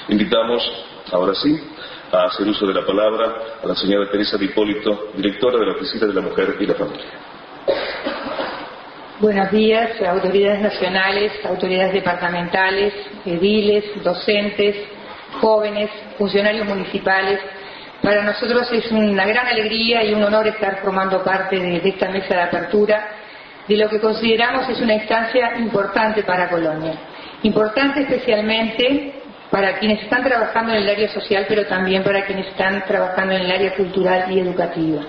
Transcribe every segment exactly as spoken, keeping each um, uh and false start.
Invitamos, ahora sí, a hacer uso de la palabra a la señora Teresa de Hipólito, directora de la Oficina de la Mujer y la Familia. Buenos días, autoridades nacionales, autoridades departamentales, ediles, docentes, jóvenes, funcionarios municipales. Para nosotros es una gran alegría y un honor estar formando parte de, de esta mesa de apertura de lo que consideramos es una instancia importante para Colonia. Importante especialmente para quienes están trabajando en el área social, pero también para quienes están trabajando en el área cultural y educativa.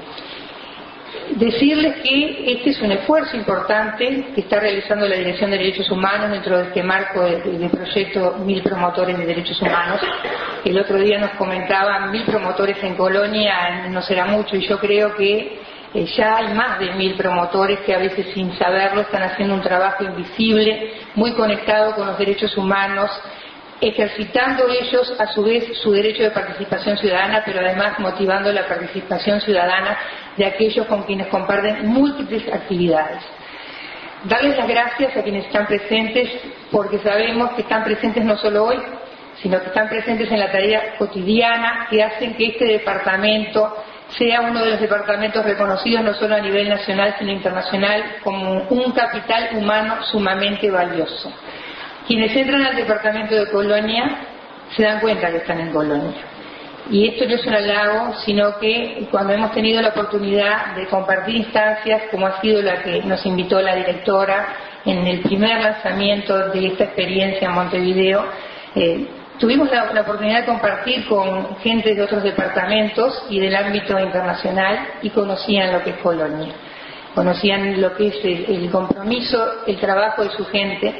Decirles que este es un esfuerzo importante que está realizando la Dirección de Derechos Humanos dentro de este marco de, de, de proyecto Mil Promotores de Derechos Humanos. El otro día nos comentaban mil promotores en Colonia, no será mucho, y yo creo que eh, ya hay más de mil promotores que a veces sin saberlo están haciendo un trabajo invisible, muy conectado con los derechos humanos, ejercitando ellos a su vez su derecho de participación ciudadana, pero además motivando la participación ciudadana de aquellos con quienes comparten múltiples actividades. Darles las gracias a quienes están presentes, porque sabemos que están presentes no solo hoy, sino que están presentes en la tarea cotidiana que hacen que este departamento sea uno de los departamentos reconocidos no solo a nivel nacional, sino internacional, como un capital humano sumamente valioso. Quienes entran al departamento de Colonia se dan cuenta que están en Colonia. Y esto no es un halago, sino que cuando hemos tenido la oportunidad de compartir instancias, como ha sido la que nos invitó la directora en el primer lanzamiento de esta experiencia en Montevideo, eh, tuvimos la, la oportunidad de compartir con gente de otros departamentos y del ámbito internacional y conocían lo que es Colonia. Conocían lo que es el, el compromiso, el trabajo de su gente.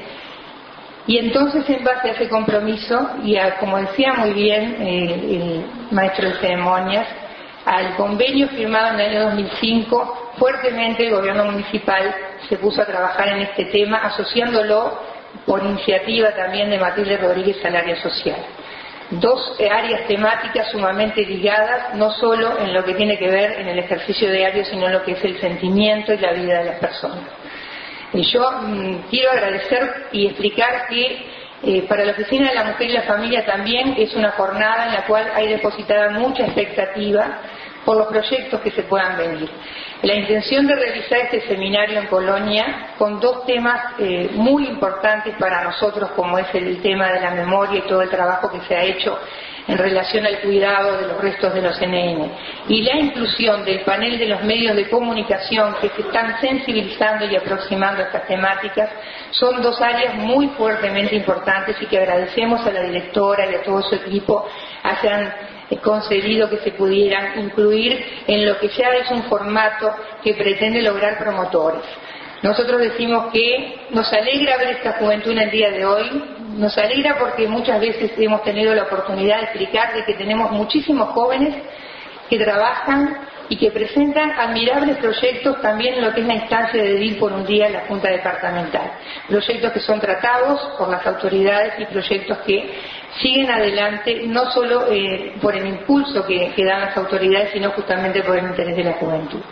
Y entonces, en base a ese compromiso, y a, como decía muy bien eh, el maestro de ceremonias, al convenio firmado en el año dos mil cinco, fuertemente el gobierno municipal se puso a trabajar en este tema, asociándolo por iniciativa también de Matilde Rodríguez al área social. Dos áreas temáticas sumamente ligadas, no solo en lo que tiene que ver en el ejercicio diario, sino en lo que es el sentimiento y la vida de las personas. Yo mmm, quiero agradecer y explicar que eh, para la Oficina de la Mujer y la Familia también es una jornada en la cual hay depositada mucha expectativa por los proyectos que se puedan venir. La intención de realizar este seminario en Colonia con dos temas eh, muy importantes para nosotros, como es el tema de la memoria y todo el trabajo que se ha hecho en relación al cuidado de los restos de los N N, y la inclusión del panel de los medios de comunicación que se están sensibilizando y aproximando a estas temáticas, son dos áreas muy fuertemente importantes y que agradecemos a la directora y a todo su equipo hayan concedido que se pudieran incluir en lo que ya es un formato que pretende lograr promotores. Nosotros decimos que nos alegra ver esta juventud en el día de hoy, nos alegra porque muchas veces hemos tenido la oportunidad de explicar de que tenemos muchísimos jóvenes que trabajan y que presentan admirables proyectos también en lo que es la instancia de edil por un día en la Junta Departamental. Proyectos que son tratados por las autoridades y proyectos que siguen adelante no solo eh, por el impulso que, que dan las autoridades, sino justamente por el interés de la juventud.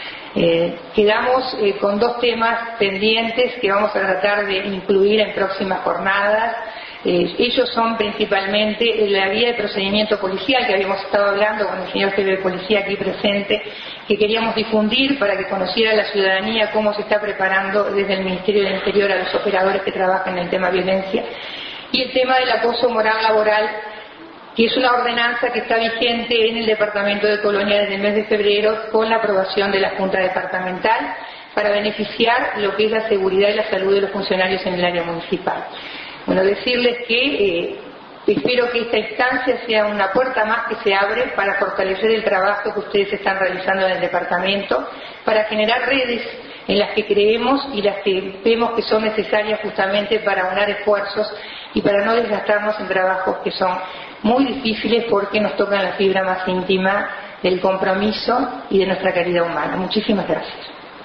Eh, quedamos eh, con dos temas pendientes que vamos a tratar de incluir en próximas jornadas. Eh, ellos son principalmente la guía de procedimiento policial que habíamos estado hablando con el señor jefe de policía aquí presente, que queríamos difundir para que conociera la ciudadanía cómo se está preparando desde el Ministerio del Interior a los operadores que trabajan en el tema violencia, y el tema del acoso moral laboral, que es una ordenanza que está vigente en el departamento de Colonia desde el mes de febrero con la aprobación de la Junta Departamental para beneficiar lo que es la seguridad y la salud de los funcionarios en el área municipal. Bueno, decirles que eh, espero que esta instancia sea una puerta más que se abre para fortalecer el trabajo que ustedes están realizando en el departamento, para generar redes en las que creemos y las que vemos que son necesarias justamente para aunar esfuerzos y para no desgastarnos en trabajos que son muy difíciles porque nos tocan la fibra más íntima del compromiso y de nuestra calidad humana. Muchísimas gracias.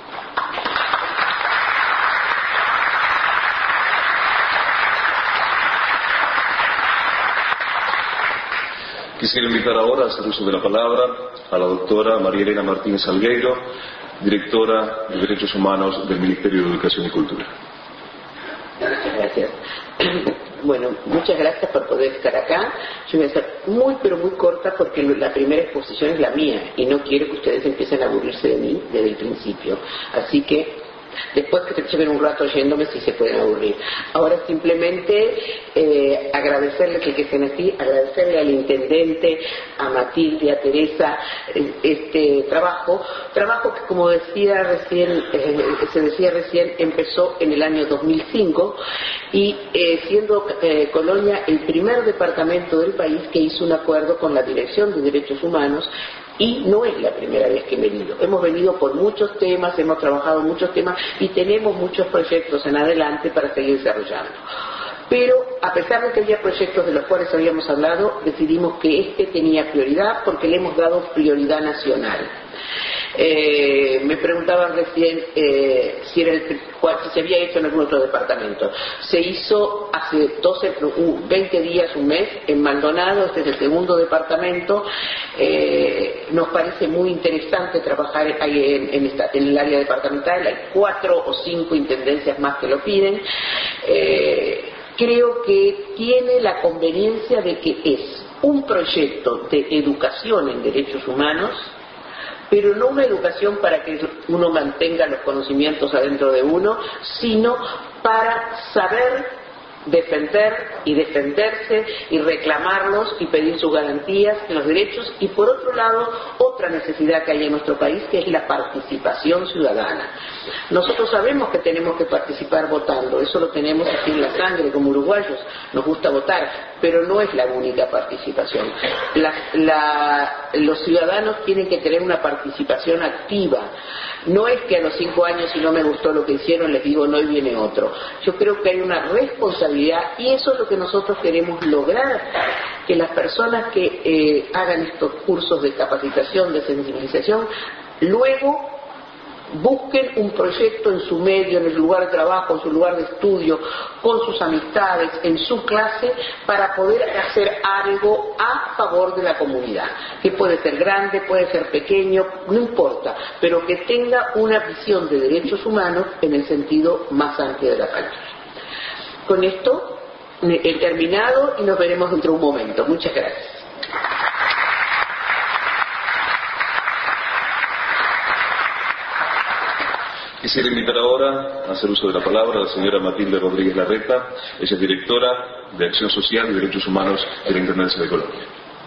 Quisiera invitar ahora a hacer uso de la palabra a la doctora María Elena Martínez Salgueiro, directora de Derechos Humanos del Ministerio de Educación y Cultura. Gracias. Bueno, muchas gracias por poder estar acá. Yo voy a ser muy, pero muy corta porque la primera exposición es la mía y no quiero que ustedes empiecen a aburrirse de mí desde el principio. Así que después que se lleven un rato oyéndome si se pueden aburrir. Ahora simplemente eh, agradecerle que estén aquí, agradecerle al intendente, a Matilde, a Teresa, este trabajo, trabajo que como decía recién, eh, se decía recién, empezó en el año dos mil cinco y eh, siendo eh, Colonia el primer departamento del país que hizo un acuerdo con la Dirección de Derechos Humanos. Y no es la primera vez que he venido. Hemos venido por muchos temas, hemos trabajado muchos temas y tenemos muchos proyectos en adelante para seguir desarrollando. Pero a pesar de que había proyectos de los cuales habíamos hablado, decidimos que este tenía prioridad porque le hemos dado prioridad nacional. Eh, me preguntaban recién eh, si, era el, cuál, si se había hecho en algún otro departamento. Se hizo hace doce, veinte días, un mes, en Maldonado. Este es el segundo departamento. Eh, nos parece muy interesante trabajar ahí en, en, esta, en el área departamental. Hay cuatro o cinco intendencias más que lo piden. Eh, creo que tiene la conveniencia de que es un proyecto de educación en derechos humanos, pero no una educación para que uno mantenga los conocimientos adentro de uno, sino para saber defender y defenderse y reclamarlos y pedir sus garantías en los derechos. Y por otro lado, otra necesidad que hay en nuestro país, que es la participación ciudadana. Nosotros sabemos que tenemos que participar votando, eso lo tenemos así en la sangre como uruguayos, nos gusta votar, pero no es la única participación. La, la, los ciudadanos tienen que tener una participación activa. No es que a los cinco años, si no me gustó lo que hicieron, les digo no y viene otro. Yo creo que hay una responsabilidad y eso es lo que nosotros queremos lograr, que las personas que eh, hagan estos cursos de capacitación, de sensibilización, luego busquen un proyecto en su medio, en el lugar de trabajo, en su lugar de estudio, con sus amistades, en su clase, para poder hacer algo a favor de la comunidad, que puede ser grande, puede ser pequeño, no importa, pero que tenga una visión de derechos humanos en el sentido más amplio de la palabra. Con esto he terminado y nos veremos dentro de un momento. Muchas gracias. Quisiera invitar ahora a hacer uso de la palabra a la señora Matilde Rodríguez Larreta. Ella es directora de Acción Social y Derechos Humanos de la Intendencia de Colonia.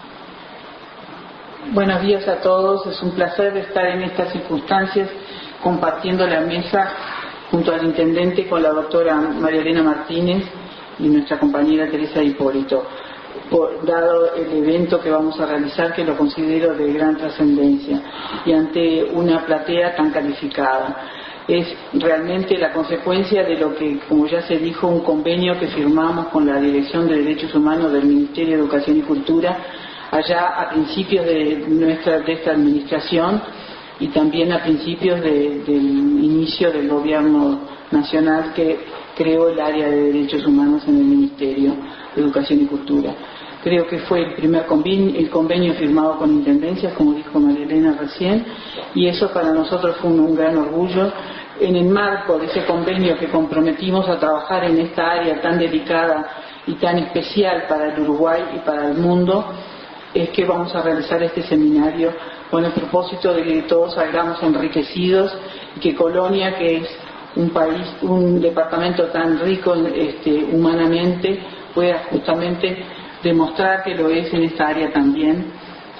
Buenos días a todos, es un placer estar en estas circunstancias compartiendo la mesa junto al intendente con la doctora María Elena Martínez y nuestra compañera Teresa Hipólito, por, dado el evento que vamos a realizar, que lo considero de gran trascendencia y ante una platea tan calificada. Es realmente la consecuencia de lo que, como ya se dijo, un convenio que firmamos con la Dirección de Derechos Humanos del Ministerio de Educación y Cultura allá a principios de nuestra de esta administración y también a principios de, del inicio del gobierno nacional que creó el área de Derechos Humanos en el Ministerio de Educación y Cultura. Creo que fue el primer convenio, el convenio firmado con intendencias, como dijo María Elena recién, y eso para nosotros fue un, un gran orgullo. En el marco de ese convenio que comprometimos a trabajar en esta área tan delicada y tan especial para el Uruguay y para el mundo, es que vamos a realizar este seminario con el propósito de que todos salgamos enriquecidos y que Colonia, que es un país, un departamento tan rico este, humanamente, pueda justamente demostrar que lo es en esta área también.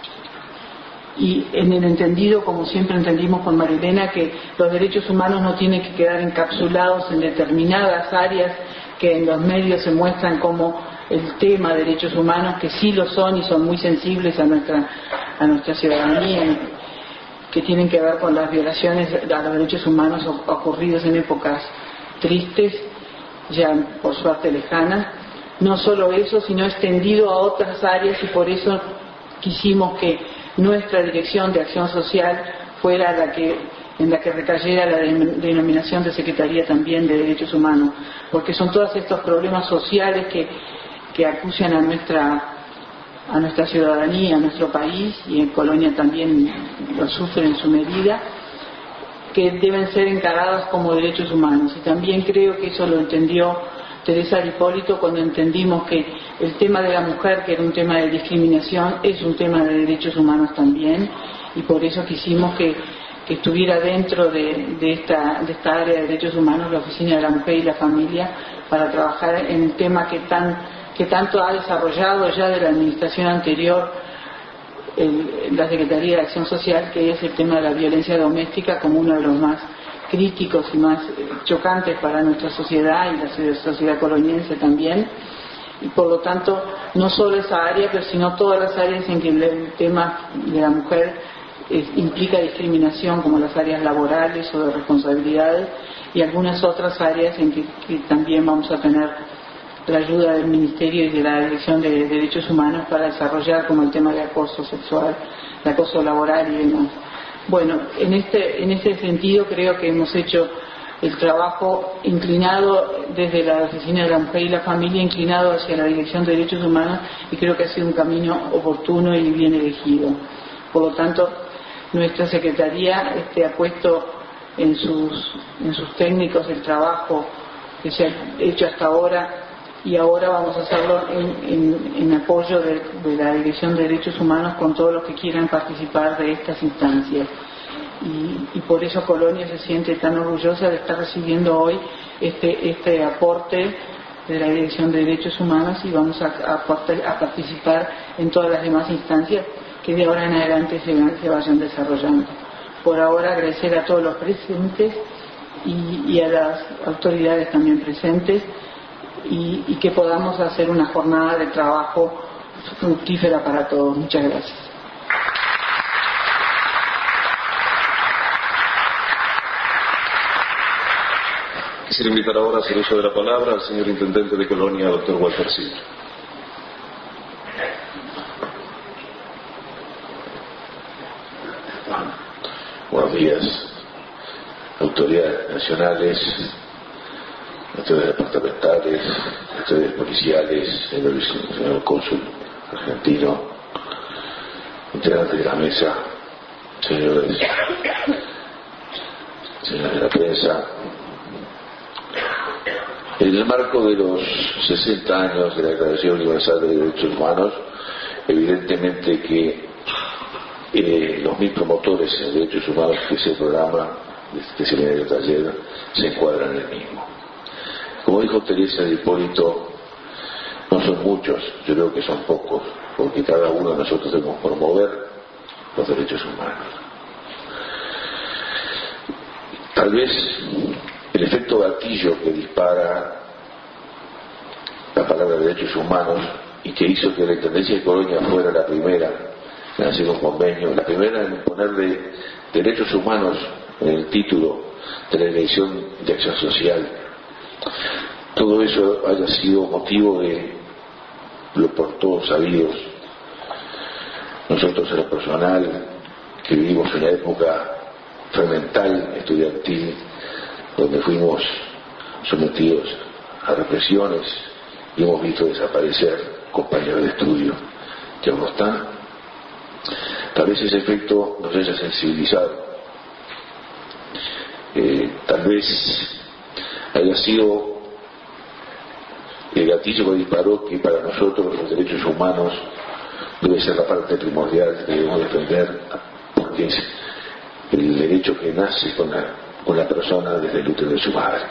Y en el entendido, como siempre entendimos con María Elena, que los derechos humanos no tienen que quedar encapsulados en determinadas áreas que en los medios se muestran como el tema de derechos humanos, que sí lo son y son muy sensibles a nuestra, a nuestra ciudadanía, que tienen que ver con las violaciones a los derechos humanos ocurridos en épocas tristes, ya por suerte lejanas. No solo eso, sino extendido a otras áreas, y por eso quisimos que nuestra Dirección de Acción Social fuera la que, en la que recayera la denominación de Secretaría también de Derechos Humanos, porque son todos estos problemas sociales que, que acucian a nuestra, a nuestra ciudadanía, a nuestro país, y en Colonia también lo sufren en su medida, que deben ser encarados como derechos humanos. Y también creo que eso lo entendió Teresa Hipólito cuando entendimos que el tema de la mujer, que era un tema de discriminación, es un tema de derechos humanos también, y por eso quisimos que, que estuviera dentro de, de, esta, de esta área de derechos humanos la Oficina de la Mujer y la Familia, para trabajar en el tema que, tan, que tanto ha desarrollado ya de la administración anterior el, la Secretaría de Acción Social, que es el tema de la violencia doméstica como uno de los más críticos y más chocantes para nuestra sociedad y la sociedad coloniense también, y por lo tanto no solo esa área, pero sino todas las áreas en que el tema de la mujer es, implica discriminación, como las áreas laborales o de responsabilidades, y algunas otras áreas en que, que también vamos a tener la ayuda del Ministerio y de la Dirección de Derechos Humanos para desarrollar, como el tema de acoso sexual, de acoso laboral y demás. Bueno, en este, en este sentido creo que hemos hecho el trabajo inclinado desde la Oficina de la Mujer y la Familia, inclinado hacia la Dirección de Derechos Humanos, y creo que ha sido un camino oportuno y bien elegido. Por lo tanto, nuestra Secretaría este, ha puesto en sus, en sus técnicos el trabajo que se ha hecho hasta ahora, y ahora vamos a hacerlo en, en, en apoyo de, de la Dirección de Derechos Humanos con todos los que quieran participar de estas instancias. Y, y por eso Colonia se siente tan orgullosa de estar recibiendo hoy este, este aporte de la Dirección de Derechos Humanos, y vamos a, a, a participar en todas las demás instancias que de ahora en adelante se, se vayan desarrollando. Por ahora agradecer a todos los presentes y, y a las autoridades también presentes, y, y que podamos hacer una jornada de trabajo fructífera para todos. Muchas gracias. Quisiera invitar ahora a hacer uso de la palabra al señor Intendente de Colonia, doctor Walter Silva. Buenos días, autoridades nacionales, autoridades departamentales, autoridades policiales, señor, señor cónsul argentino, integrantes de la mesa, señores, señores de la prensa. En el marco de los sesenta años de la Declaración Universal de Derechos Humanos, evidentemente que Eh, los mil promotores en derechos humanos que ese programa, este seminario taller, se encuadran en el mismo. Como dijo Teresa Hipólito, no son muchos, yo creo que son pocos, porque cada uno de nosotros debemos promover los derechos humanos. Tal vez el efecto gatillo que dispara la palabra derechos humanos y que hizo que la Intendencia de Colonia fuera la primera en hacer un convenio, la primera en ponerle derechos humanos en el título de la Dirección de Acción Social, todo eso haya sido motivo de lo por todos sabidos. Nosotros en lo personal, que vivimos una época fermental, estudiantil, donde fuimos sometidos a represiones y hemos visto desaparecer compañeros de estudio que aún no están, tal vez ese efecto nos haya sensibilizado. Eh, tal vez haya sido el gatillo que disparó que para nosotros los derechos humanos debe ser la parte primordial que debemos defender, porque es el derecho que nace con la, con la persona desde el útero de su madre.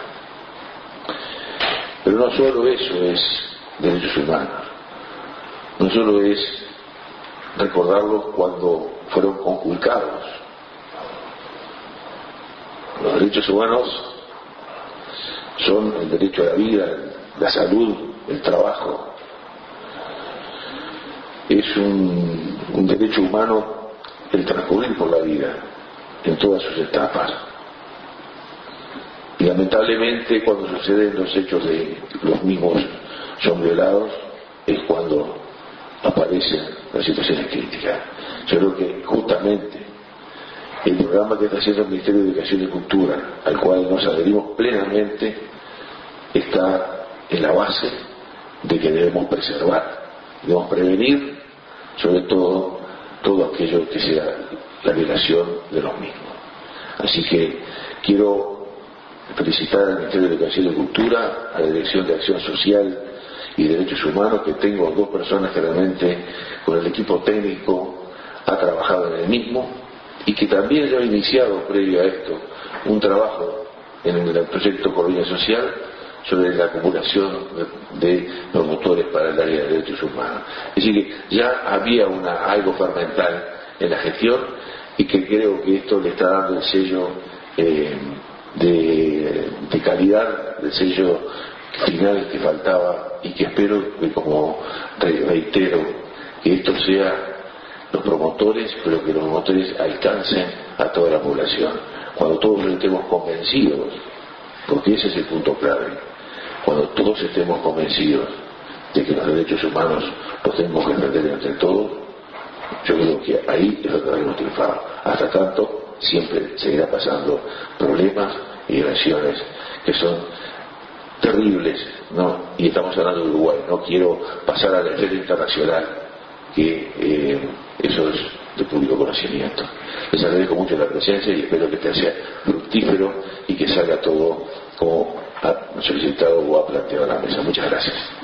Pero no solo eso es derechos humanos, no solo es recordarlos cuando fueron conculcados. Los derechos humanos son el derecho a la vida, la salud, el trabajo. Es un, un derecho humano el transcurrir por la vida en todas sus etapas. Y lamentablemente cuando suceden los hechos de los mismos son violados, es cuando aparecen las situaciones críticas. Yo creo que justamente el programa que está haciendo el Ministerio de Educación y Cultura, al cual nos adherimos plenamente, está en la base de que debemos preservar, debemos prevenir, sobre todo, todo aquello que sea la violación de los mismos. Así que quiero felicitar al Ministerio de Educación y Cultura, a la Dirección de Acción Social y Derechos Humanos, que tengo dos personas que realmente con el equipo técnico ha trabajado en el mismo, y que también yo he iniciado previo a esto un trabajo en el proyecto Colonia Social sobre la acumulación de, de promotores para el área de derechos humanos. Es decir, que ya había una, algo fermental en la gestión, y que creo que esto le está dando el sello eh, de, de calidad, el sello final que faltaba, y que espero que, como reitero, que esto sea los promotores, pero que los promotores alcancen a toda la población. Cuando todos estemos convencidos, porque ese es el punto clave, cuando todos estemos convencidos de que los derechos humanos los tenemos que defender entre todos, yo creo que ahí es donde habremos triunfado. Hasta tanto, siempre seguirá pasando problemas y agresiones que son terribles, ¿no? Y estamos hablando de Uruguay, no quiero pasar a la esfera internacional, que eh, eso es de público conocimiento. Les agradezco mucho la presencia y espero que este sea fructífero y que salga todo como ha solicitado o ha planteado la mesa. Muchas gracias.